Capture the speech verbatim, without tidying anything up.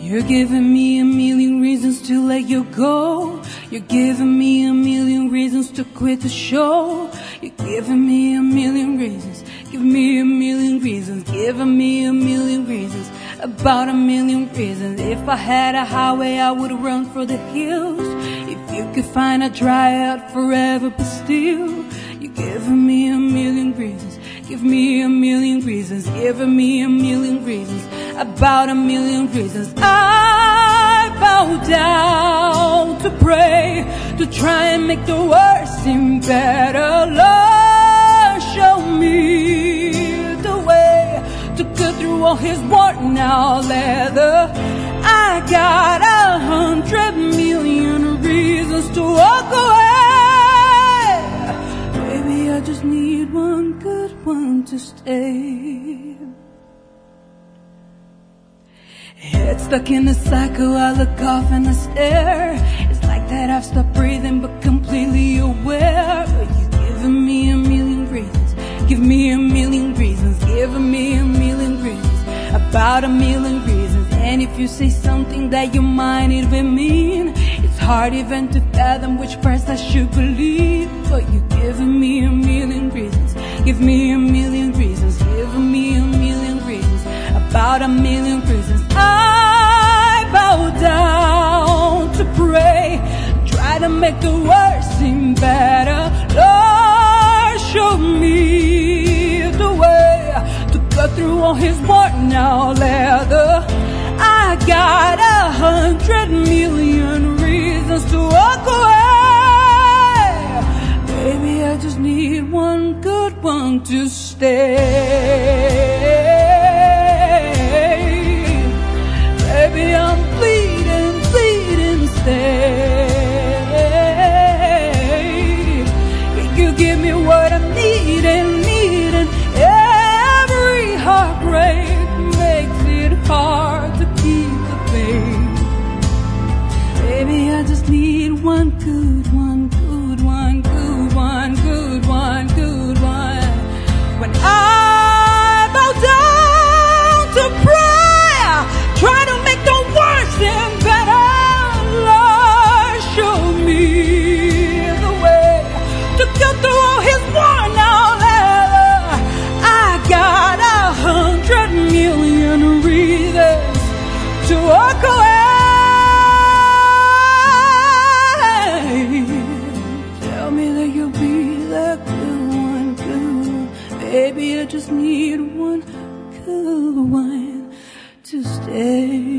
You're giving me a million reasons to let you go. You're giving me a million reasons to quit the show. You're giving me a million reasons. Give me a million reasons. Giving me a million reasons. About a million reasons. If I had a highway, I would run for the hills. If you could find a dry out forever, but still, you're giving me a million reasons. Give me a million reasons. Giving me a million reasons. About a million reasons. I bow down to pray, to try and make the worst seem better. Lord, show me the way to cut through all his worn out leather. I got a hundred million reasons to walk away. Baby, I just need one good one to stay. Head stuck in a cycle, I look off and I stare. It's like that I've stopped breathing but completely aware. But you're giving me a million reasons. Give me a million reasons. Giving me a million reasons. About a million reasons. And if you say something that you might even mean, it's hard even to fathom which parts I should believe. But you're giving me a million reasons. Give me a million reasons. Giving me a million reasons. About a million reasons. I bow down to pray, try to make the worst seem better. Lord, show me the way to cut through all his worn out leather. I got a hundred million reasons to walk away. Baby, I just need one good one to stay. Baby, I'm pleading, pleading, stay. Can you give me what I'm needing, needing? Every heartbreak makes it hard to keep the faith. Baby, I just need one good one, good one, good one, good one, good one. When I bow down to prayer, try to make the worst seem better. Lord, show me the way to cut through all his worn out leather. I got a hundred million reasons to walk away. Tell me that you'll be the good one, good one. Baby, I just need one good one to stay.